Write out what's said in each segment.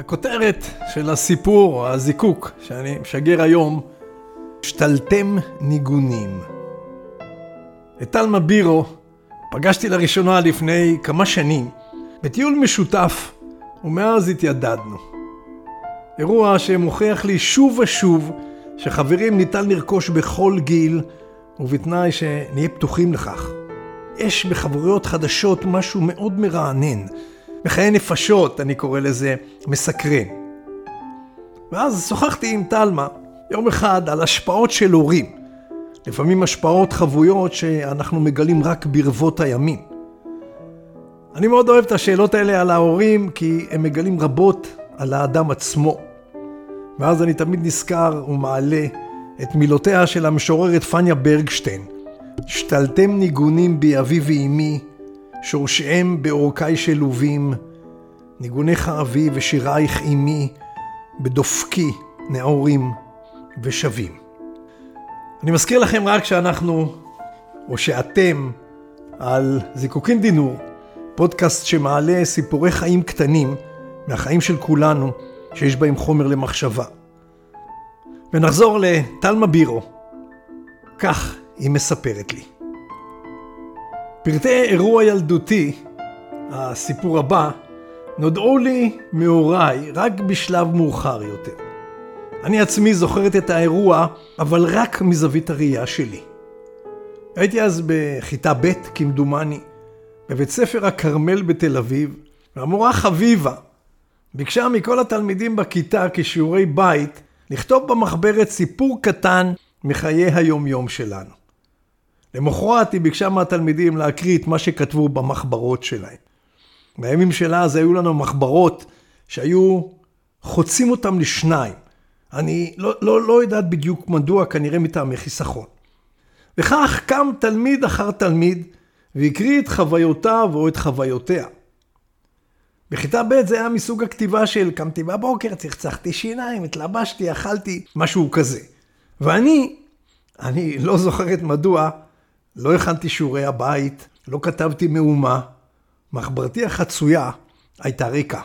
הכותרת של הסיפור, או הזיקוק, שאני משגר היום, שתלתם ניגונים. את תלמה בירו פגשתי לראשונה לפני כמה שנים, בטיול משותף, ומאז התיידדנו. אירוע שמוכיח לי שוב ושוב שחברים ניתן לרכוש בכל גיל, ובתנאי שנהיה פתוחים לכך. יש בחברויות חדשות משהו מאוד מרענן, בחיי נפשות, אני קורא לזה, מסקרן. ואז שוחחתי עם תלמה יום אחד על השפעות של הורים, לפעמים השפעות חבויות שאנחנו מגלים רק ברבות הימים. אני מאוד אוהב את השאלות האלה על ההורים, כי הם מגלים רבות על האדם עצמו. ואז אני תמיד נזכר ומעלה את מילותיה של המשוררת פניה ברגשטיין. שתלתם ניגונים בי אבי ואמי, שורשיהם באורכי שלובים, ניגונך אבי ושירייך אמי, בדופקי נאורים ושווים. אני מזכיר לכם רק שאנחנו, או שאתם, על זיקוקין דינור, פודקאסט שמעלה סיפורי חיים קטנים מהחיים של כולנו, שיש בהם חומר למחשבה. ונחזור לתלמה בירו. כך היא מספרת לי. פרטי אירוע ילדותי, הסיפור הבא, נודעו לי מהוריי רק בשלב מאוחר יותר. אני עצמי זוכרת את האירוע, אבל רק מזווית הראייה שלי. הייתי אז בכיתה ב' כמדומני, בבית ספר הכרמל בתל אביב, והמורה חביבה ביקשה מכל התלמידים בכיתה כשיעורי בית לכתוב במחברת סיפור קטן מחיי היום-יום שלנו. למחרת היא ביקשה מהתלמידים להקריא את מה שכתבו במחברות שלהם. בימים שלה אז היו לנו מחברות שהיו חוצים אותם לשניים. אני לא יודעת בדיוק מדוע, כנראה מטעמי חיסכון. וכך קם תלמיד אחר תלמיד והקריא את חוויותיו או את חוויותיה. בכיתה ב' זה היה מסוג הכתיבה של קמתי בבוקר, צחצחתי שיניים, התלבשתי, אכלתי, משהו כזה. ואני לא זוכרת מדוע, לא הכנתי שיעורי הבית, לא כתבתי מאומה, מחברתי החצויה הייתה ריקה.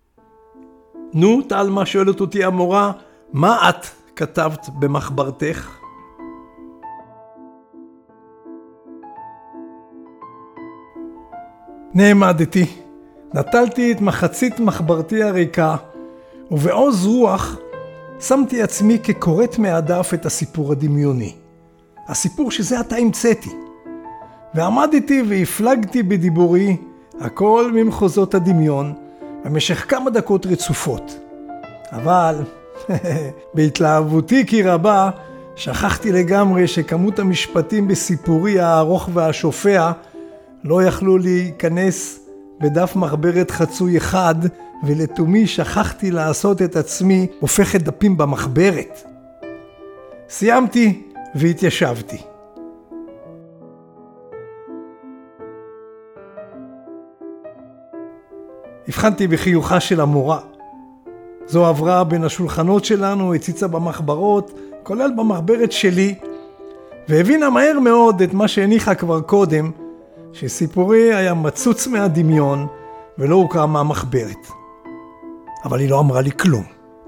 נו, תלמה, שואלת אותי המורה, מה את כתבת במחברתך? נעמדתי, נטלתי את מחצית מחברתי הריקה, ובעוז רוח שמתי עצמי כקוראת מהדף את הסיפור הדמיוני. הסיפור שזה עתה המצאתי. ועמדתי והפלגתי בדיבורי, הכל ממחוזות הדמיון, במשך כמה דקות רצופות. אבל בהתלהבותי כי רבה, שכחתי לגמרי שכמות המשפטים בסיפורי הארוך והשופע לא יכלו להיכנס בדף מחברת חצוי אחד, ולתומי שכחתי לעשות את עצמי הופכת דפים במחברת. סיימתי והתיישבתי. הבחנתי בחיוכה של המורה. זו עברה בין השולחנות שלנו, הציצה במחברות, כולל במחברת שלי, והבינה מהר מאוד את מה שהניחה כבר קודם, שסיפורי היה מצוץ מהדמיון ולא הוקרא מהמחברת. אבל היא לא אמרה לי כלום.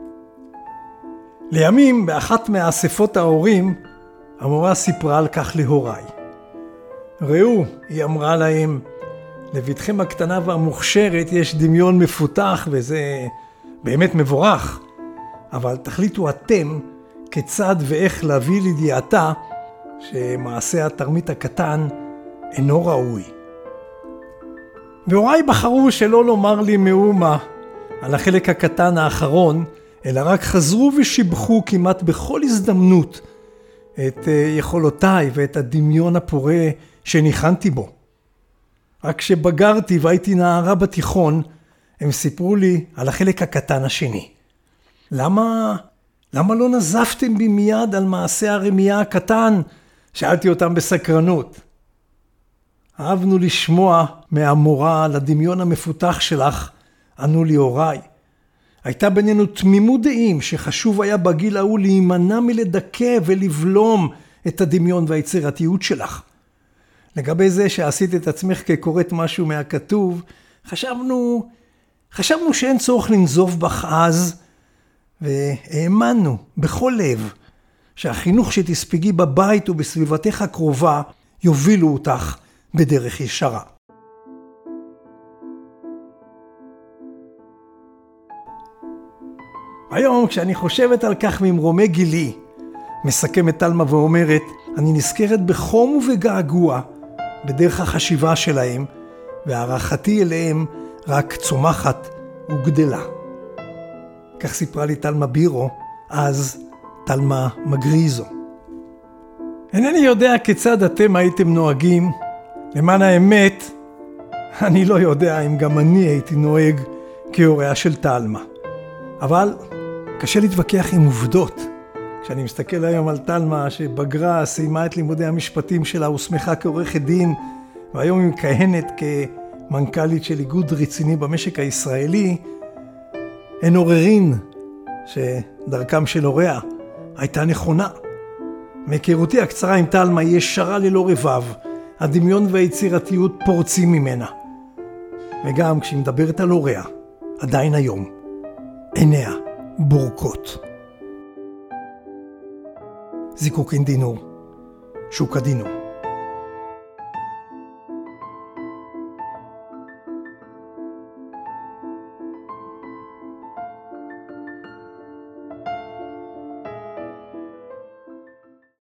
לימים, באחת מאספות ההורים, המורה סיפרה על כך להוריי. ראו, היא אמרה להם, לביתכם הקטנה והמוכשרת יש דמיון מפותח וזה באמת מבורך, אבל תחליטו אתם כיצד ואיך להביא לידיעתה שמעשה התרמית הקטן אינו ראוי. והוריי בחרו שלא לומר לי מאומה על החלק הקטן האחרון, אלא רק חזרו ושיבחו כמעט בכל הזדמנות את יכולותיי ואת הדמיון הפורה שניחנתי בו. רק כשבגרתי והייתי נערה בתיכון, הם סיפרו לי על החלק הקטן השני. למה לא נזפתם בי מיד על מעשה הרמייה הקטן? שאלתי אותם בסקרנות. אהבנו לשמוע מהמורה על הדמיון המפותח שלך, ענו לי הוריי. הייתה בינינו תמימות דעים שחשוב היה בגיל ההוא להימנע מלדכא ולבלום את הדמיון והיצירתיות שלך. לגבי זה שעשית את עצמך כקוראת משהו מהכתוב, חשבנו חשבנו שאין צורך לנזוף בך אז, והאמנו בכל לב שהחינוך שתספגי בבית ובסביבתך הקרובה יובילו אותך בדרך ישרה. היום כשאני חושבת על כך ממרומי גילי, מסכמת תלמה ואומרת, אני נזכרת בחום ובגעגוע בדרך החשיבה שלהם, והערכתי אליהם רק צומחת וגדלה. כך סיפרה לי תלמה בירו, אז תלמה מגריזו. אינני יודע כיצד אתם הייתם נוהגים, למען האמת, אני לא יודע אם גם אני הייתי נוהג כהוריה של תלמה. אבל קשה להתווכח עם עובדות. כשאני מסתכל היום על תלמה שבגרה, סיימה את לימודי המשפטים שלה, הוסמכה כעורכת דין, והיום היא מכהנת כמנכ"לית של איגוד רציני במשק הישראלי, אין עוררין שדרכם של הוריה הייתה נכונה. מהיכרותי הקצרה עם תלמה היא ישרה ללא רבב, הדמיון והיצירתיות פורצים ממנה. וגם כשהיא מדברת על הוריה, עדיין היום, עיניה בורקות. זיקוק אין דינו, שוק הדינו.